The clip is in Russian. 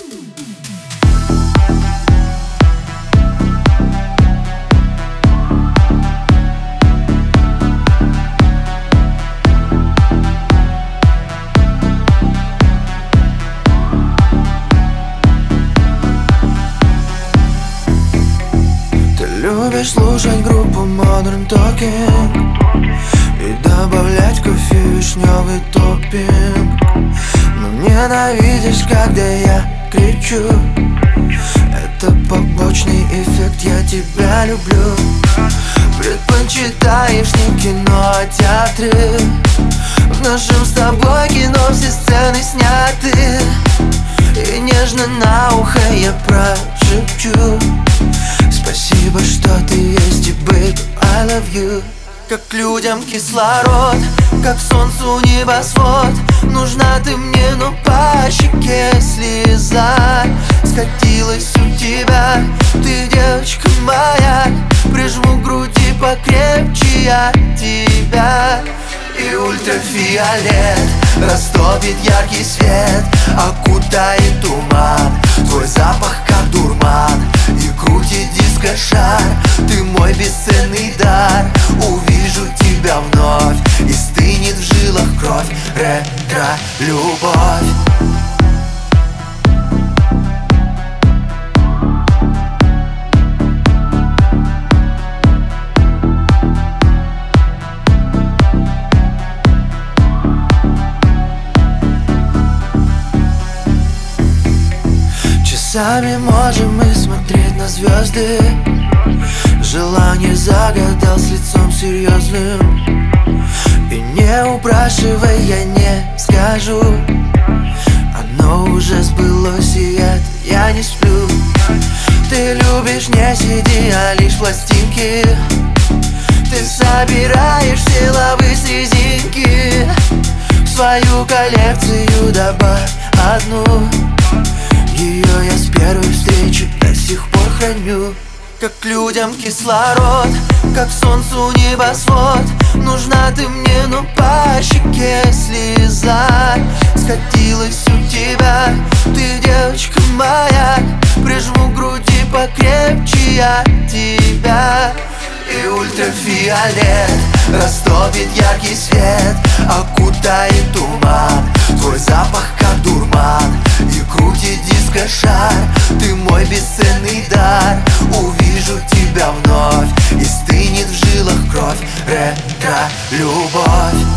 Любишь слушать группу Modern Talking и добавлять в кофе вишневый топпинг, но ненавидишь, когда я кричу. Это побочный эффект, я тебя люблю. Предпочитаешь не кино, а театры. В нашем с тобой кино все сцены сняты, и нежно на ухо я прошепчу: спасибо, что ты есть, и babe, I love you. Как людям кислород, как солнцу небосвод, нужна ты мне, но по щеке слеза скатилась у тебя. Ты девочка моя, прижму к груди покрепче я тебя. И ультрафиолет растопит яркий свет, окутает туман, твой запах как дурман, и крутит дискошар. Ты мой бесценный дар, увижу тебя вновь, и стынет в жилах кровь, ретро-любовь. Часами можем мы смотреть на звезды. Желание загадал с лицом серьезным, и не упрашивай, я не скажу. Оно уже сбылось, и я не сплю. Ты любишь не CD, а лишь пластинки. Ты собираешь все лавы с резинки. В свою коллекцию добавь одну. Ее я с первой встречи до сих пор храню. Как людям кислород, как солнцу небосвод, нужна ты мне, но по щеке слеза скатилась у тебя. Ты девочка моя, прижму к груди покрепче я тебя. И ультрафиолет растопит яркий свет, окутает туман, твой запах как дурман, и крутит дискошар. Ты мой бесценный дар, увижу тебя вновь, и стынет в жилах кровь, ретро-любовь.